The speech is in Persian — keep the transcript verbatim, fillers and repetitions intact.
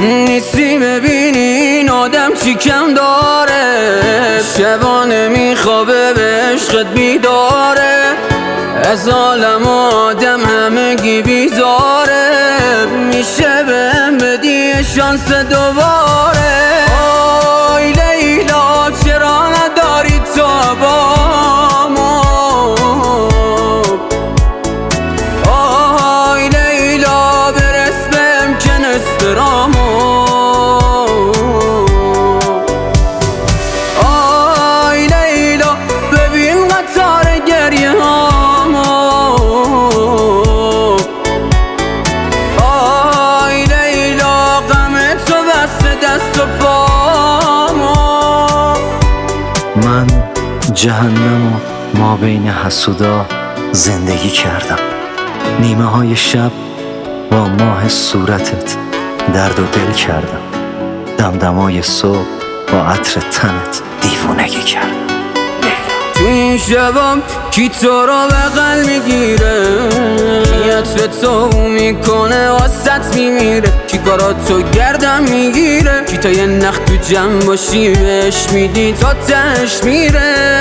نیستی ببینی این آدم چی کم داره، شبانه میخوابه به عشقت بیداره، از عالم آدم همگی بیزاره، میشه بهم بدی شانس دوباره. آی لیلا چرا نداری تو بامو، آی لیلا برس بهم که نسترامو، آی لیلا ببین قطار گریه هامو، آی لیلا غم تو بسته دست و پامو. من جهنم و ما بین حسودا زندگی کردم، نیمه های شب با ماه صورتت درد و دل کردم، دمدمای صبح با عطر تنت دیوونگی کردم. تو این شبام کی تو رو بغل میگیره، کی عطر تو میکنه واسط میمیره، کی کاراتو گردم میگیره، کی تا یه نخ تو جمع باشی بهش میدی تا تهش میره.